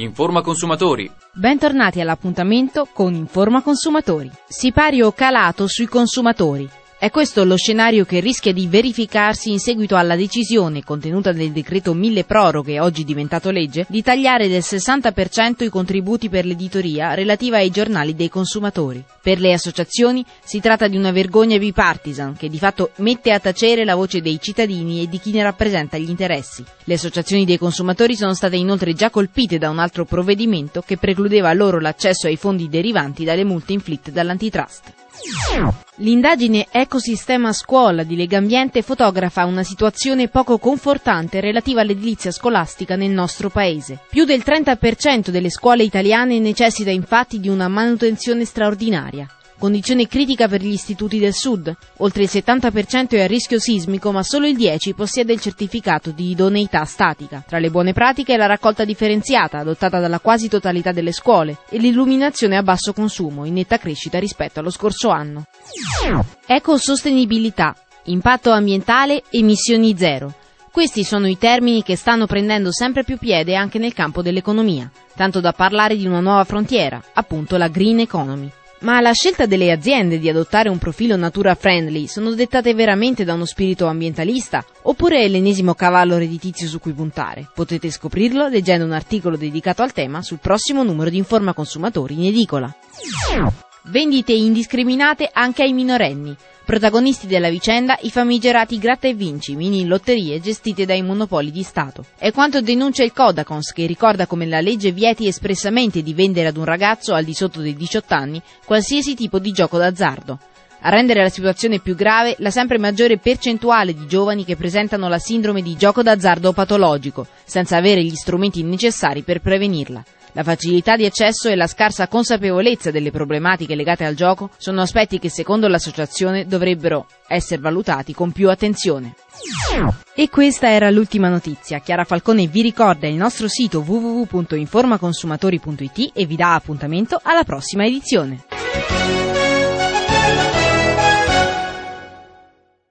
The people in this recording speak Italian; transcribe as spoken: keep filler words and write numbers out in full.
Informa Consumatori. Bentornati all'appuntamento con Informa Consumatori. Sipario calato sui consumatori. È questo lo scenario che rischia di verificarsi in seguito alla decisione, contenuta nel decreto mille proroghe, oggi diventato legge, di tagliare del sessanta per cento i contributi per l'editoria relativa ai giornali dei consumatori. Per le associazioni si tratta di una vergogna bipartisan che di fatto mette a tacere la voce dei cittadini e di chi ne rappresenta gli interessi. Le associazioni dei consumatori sono state inoltre già colpite da un altro provvedimento che precludeva loro l'accesso ai fondi derivanti dalle multe inflitte dall'antitrust. L'indagine Ecosistema Scuola di Legambiente fotografa una situazione poco confortante relativa all'edilizia scolastica nel nostro paese. Più del trenta per cento delle scuole italiane necessita infatti di una manutenzione straordinaria. Condizione critica per gli istituti del sud. Oltre il settanta per cento è a rischio sismico, ma solo il dieci per cento possiede il certificato di idoneità statica. Tra le buone pratiche è la raccolta differenziata, adottata dalla quasi totalità delle scuole, e l'illuminazione a basso consumo, in netta crescita rispetto allo scorso anno. Ecosostenibilità, impatto ambientale, emissioni zero. Questi sono i termini che stanno prendendo sempre più piede anche nel campo dell'economia, tanto da parlare di una nuova frontiera, appunto la green economy. Ma la scelta delle aziende di adottare un profilo natura friendly sono dettate veramente da uno spirito ambientalista oppure è l'ennesimo cavallo redditizio su cui puntare? Potete scoprirlo leggendo un articolo dedicato al tema sul prossimo numero di Informa Consumatori in edicola. Vendite indiscriminate anche ai minorenni. Protagonisti della vicenda i famigerati gratta e vinci, mini lotterie gestite dai monopoli di Stato. È quanto denuncia il Codacons, che ricorda come la legge vieti espressamente di vendere ad un ragazzo al di sotto dei diciotto anni qualsiasi tipo di gioco d'azzardo. A rendere la situazione più grave la sempre maggiore percentuale di giovani che presentano la sindrome di gioco d'azzardo patologico, senza avere gli strumenti necessari per prevenirla. La facilità di accesso e la scarsa consapevolezza delle problematiche legate al gioco sono aspetti che secondo l'associazione dovrebbero essere valutati con più attenzione. E questa era l'ultima notizia. Chiara Falcone vi ricorda il nostro sito w w w punto informaconsumatori punto i t e vi dà appuntamento alla prossima edizione.